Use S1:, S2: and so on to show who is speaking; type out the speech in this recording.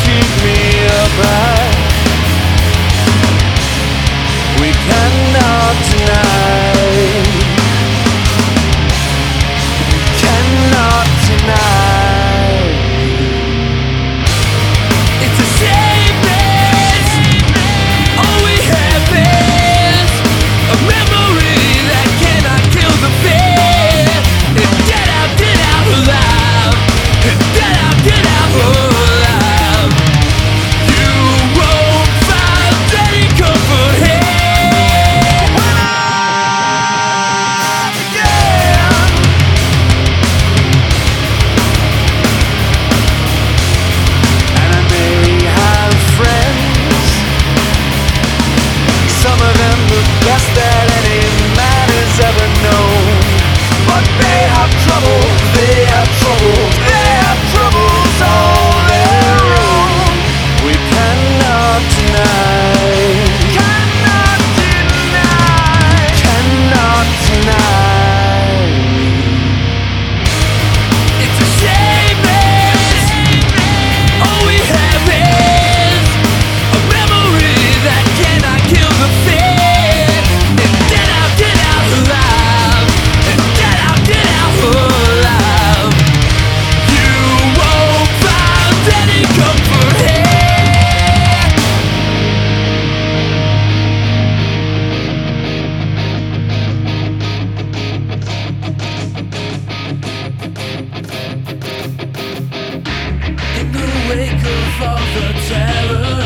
S1: keep me apart. We cannot deny. We cannot deny. It's a shame that all we have is a memory that cannot kill the fear. It's get out alive. It's get out alive. You won't find any comfort here. Again. And I may have friends, some of them the best that any man has ever known. But they have trouble, they have trouble, they have troubles all their own. We cannot deny, cannot deny, cannot deny. It's a shame that all we have is a memory that cannot kill the fear. It's get out alive. It's get out alive. You won't find any comfort here. In the wake of all the terror,